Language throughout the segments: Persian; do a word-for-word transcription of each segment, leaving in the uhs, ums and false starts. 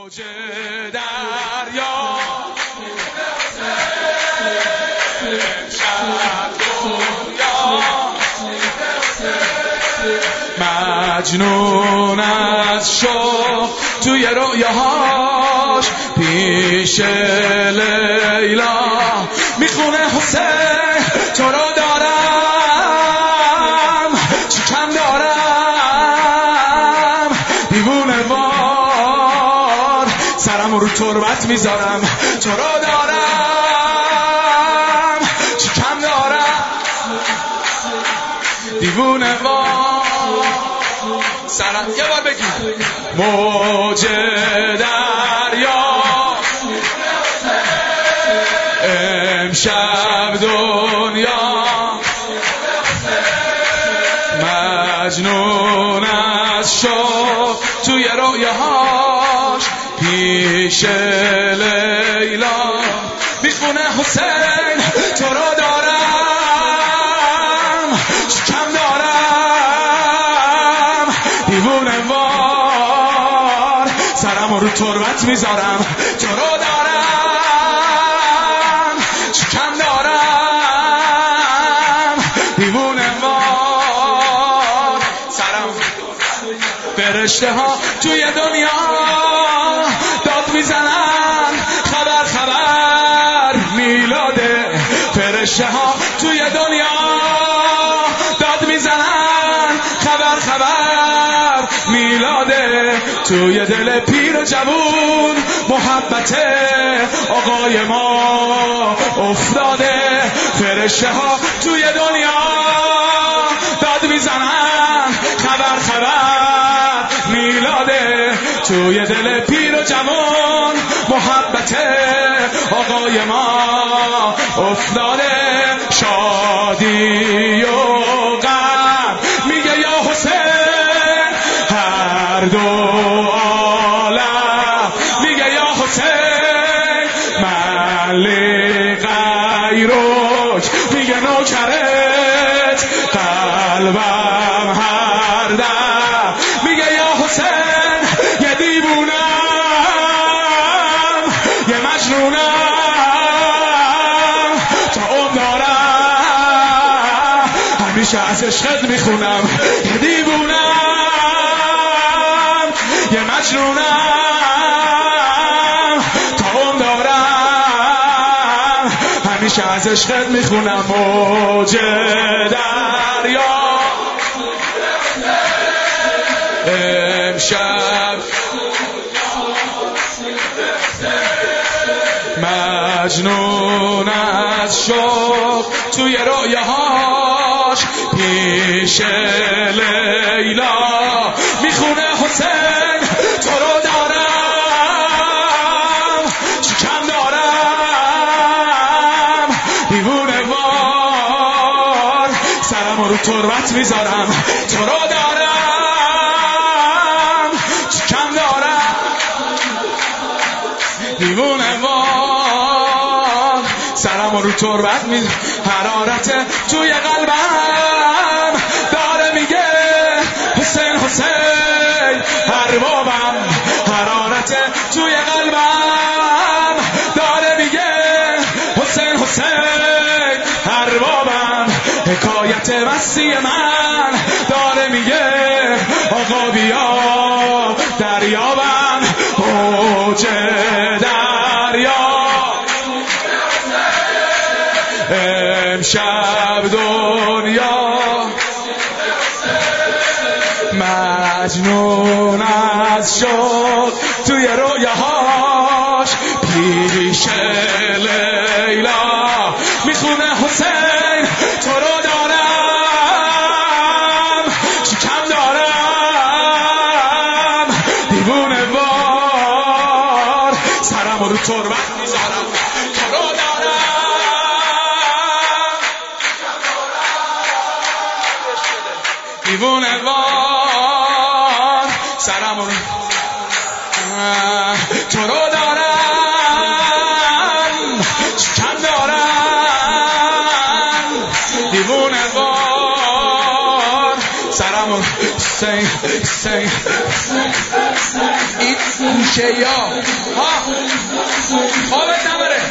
موج دریا امشب دنیا مجنون از شوق توی رویاهاش پیش لیلا میخونه حسین تو رو دارم چی کم دارم دیوونه وار سرم رو تربت میذارم تو رو دارم چی کم دارم دیوونه وار سرم یه بار بگی موج دریا امشب دنیا مجنون از شوق توی رویاهاش پیش لیلا میخونه حسین تو رو دارم چی کم دارم دیوونه وار سرم رو تربت میذارم تو رو دارم چی کم دارم دیوونه وار سرم فرشته ها توی دنیا داد میزنن خبر خبر میلاده فرشته ها توی دنیا داد میزنن خبر خبر میلاده توی دل پیر و جوون محبت آقای ما افتاده فرشته ها توی دنیا داد میزنن خبر خبر میلاده توی دل پیر و جوان محبت آقای ما افتاده شادی و غم میگه یا حسین هر دو عالم میگه یا حسین ملی غیروج میگه نوکرت قلبم هر دم میگه یا حسین یه دیوونم یه مجنونم تا عمر دارم همیشه از عشقت میخونم یه دیوونم یه مجنونم تا عمر دارم همیشه از عشقت میخونم موج دریا امشب مجنون از شوق توی رویاهاش پیش لیلا میخونه حسین تو رو دارم چی کم دارم دیوونه وار سرم رو تربت میذارم تو رو دارم چی کم دارم دیوونه وار سرم رو تربت می حرارت توی قلبم داره میگه حسین حسین هر بابم حرارت توی قلبم داره میگه حسین حسین هر بابم حکایت وصی من داره میگه آقا بیا دریابم موج دریا امشب دنیا مجنون از شوق توی رویاهاش پیش لیلا میخونه حسین تو رو دارم چی کم دارم دیوونه وار سرم رو تربت میذارم تو رو دارم دیوونه وار سرم رو تو رو دارم چی کم دارم دیوونه وار سرم رو سنگ سنگ شیا ها خوابت نبره.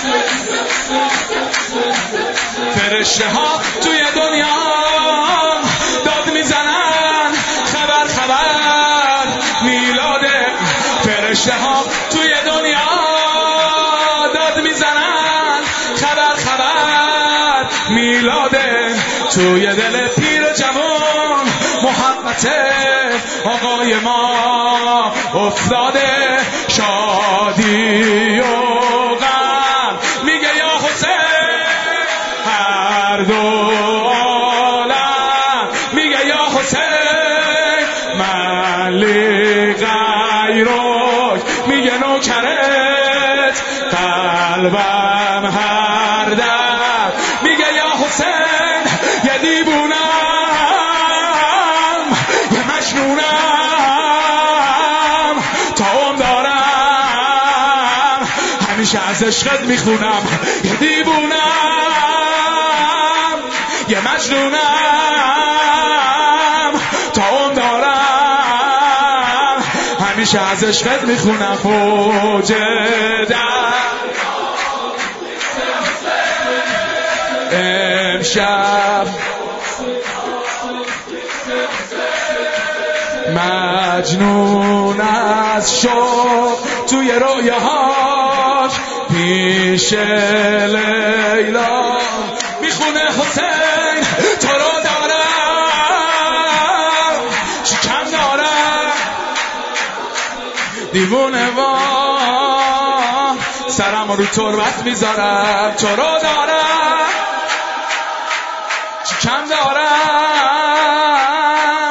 فرشته ها توی دنیا داد میزنن خبر خبر میلاده. فرشته ها توی دنیا داد میزنن خبر خبر میلاده. توی دل پیر و جوان محبت آقای ما افتاده. شادی و غم میگه یا حسین هر دو عالم. میگه یا حسین ملی غیرک. میگه نوکرت قلبم هر دم. میگه یا حسین یه دیوونم یه مجنونم تا عمر دارم همیشه از عشقت میخونم. یه دیوونم یه مجنونم تا عمر دارم همیشه از عشقت میخونم. فوج در امشب مجنون از شوق توی رویاهاش پیش لیلا میخونه حسین تو رو دارم شکم دارم. دیوونه وار سرم رو تربت میذارم تو رو دارم شکم دارم.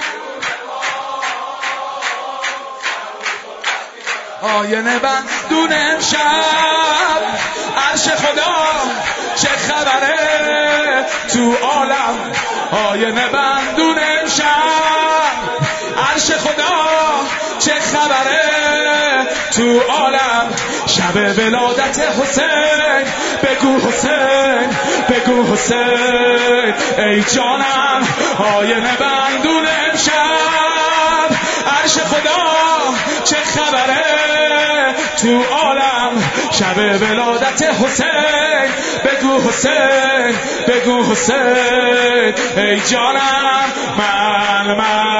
آینه بندون امشب عرش خدا چه خبره تو عالم. آینه بندون امشب عرش خدا چه خبره تو عالم. شب ولادت حسین بگو حسین بگو حسین ای جانم. آینه بندون امشب عرش خدا چه خبره تو عالم. شب ولادت حسین بگو حسین بگو حسین ای جانم. من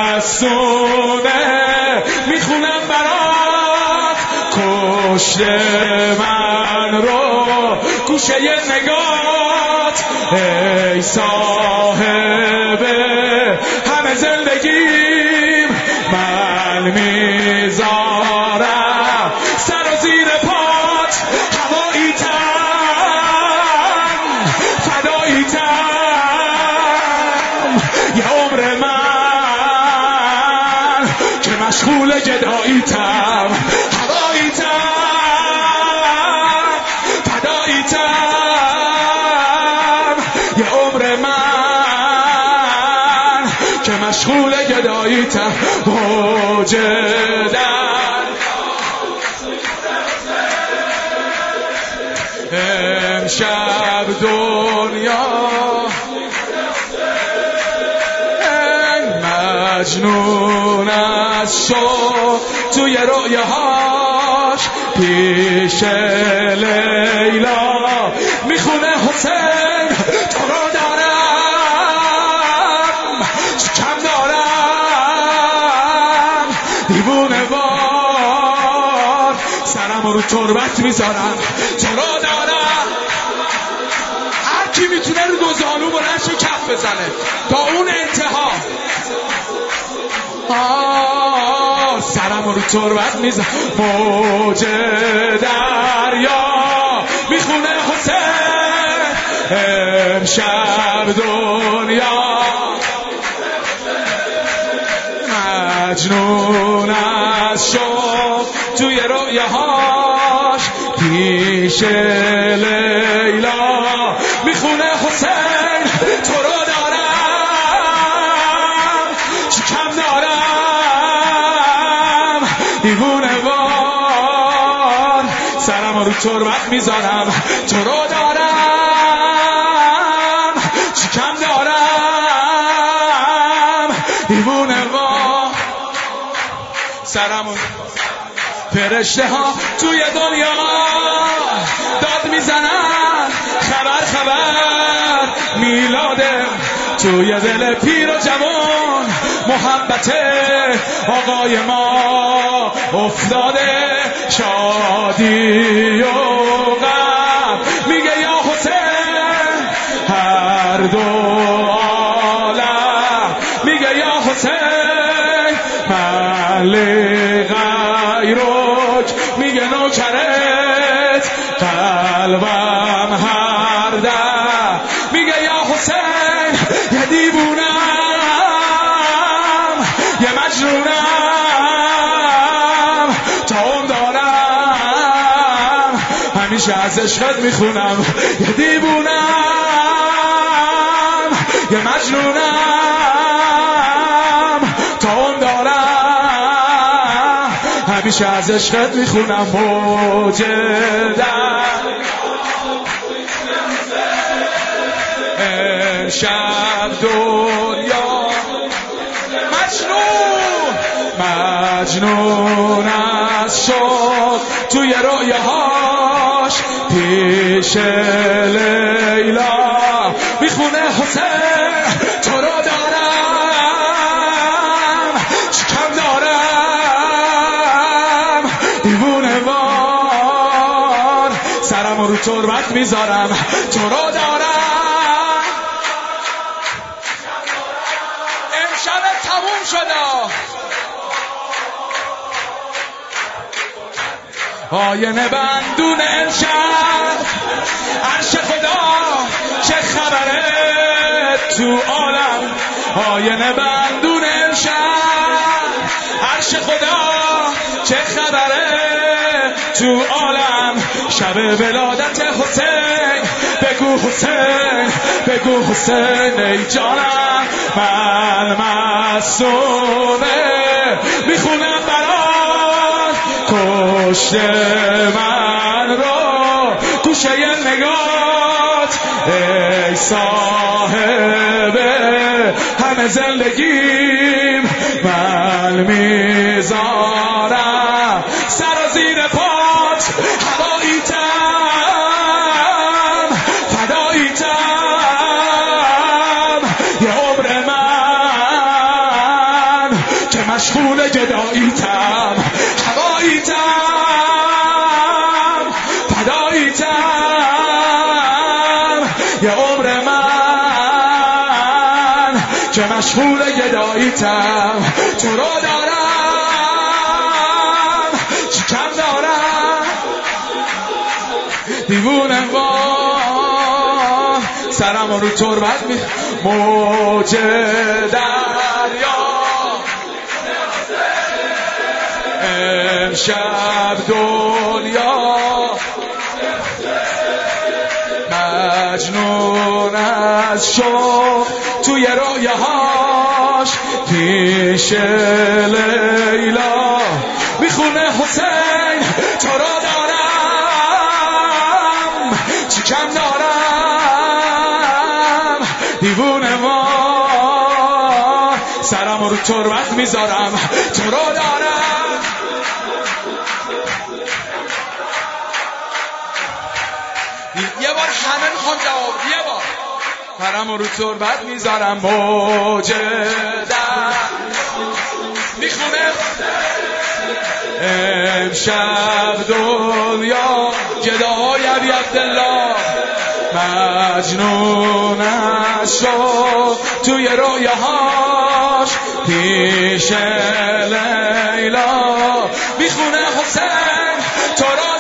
مستونه میخونم برات کشته من رو گوشه نگات ای صاحب همه زندگیم. من میذارم سر و زیر پات هوایی تم فدایی تم. یه عمر من که مشغول گدایی تم هوایی تم فدایی تم. یه عمر من که مشغول گدایی تم. وجدن امشب دنیا مجنون از شوق توی رویاهاش پیش لیلا میخونه حسین تو رو دارم کم دارم. دیوونه وار سرم رو تربت میذارم تو رو دارم. هر کی میتونه رو دو زانو بلند شه کف بزنه تا اون انتها. آه سرم رو تربت میزن. موج دریا میخونه حسین امشب دنیا مجنون از شوق توی رویاهاش پیش لیلا میخونه حسین تو رو دارم چکم دارم. دیوونه وار سرم رو تربت میذارم تو رو دارم چکم دارم. دیوونه وار سرم فرشته ها توی دنیا داد میزنن خبر خبر میلاده توی دل پیر و جوان محبت آقای ما افتاده شادی و غم میگه یا حسین هر دو عالم میگه یا حسین ملی غیرک میگه نوکرت قلبم هر در میگه یا حسین یه دیوونم یه مجنونم تا اون دارم همیشه از عشقت میخونم یه دیوونم یه مجنونم تا اون دارم همیشه از عشقت میخونم موجدم شب دنیا مجنون مجنون از شد توی رویاهاش پیش لیلا میخونه حسین تو رو دارم شکم دارم دیوونه وار سرم رو تربت میذارم تو رو دارم شب تموم شده آینه بندون امشب عرش خدا چه خبره تو عالم آینه بندون امشب عرش خدا چه خبره تو عالم شب ولادت حسین بگو حسین بگو حسین ای جانم من معصومه میخونم برات کشته من رو گوشه نگات ای صاحب همه زندگیم من میذارم سر و زیر پات هواییتم فداییتم یه عمر من که مشغول گداییتم هواییتم فداییتم یه عمر من که مشغول گداییتم تو رو دارم شکم دارم دیوونه وار سرم رو تربت می موج دریا امشب دنیا مجنون از شوق توی رویاهاش پیش لیلا میخونه حسین تو رو دارم چیکم دارم دیوونه ما سرم رو تربت میذارم تو رو دارم یه بار همه میخوام جواب یه بار سرم رو تربت میذارم موجدم میخونه امشب دنیا گداهای عبی عبدالله مجنون از شوق توی رویاهاش پیش لیلا میخونه حسین تو رو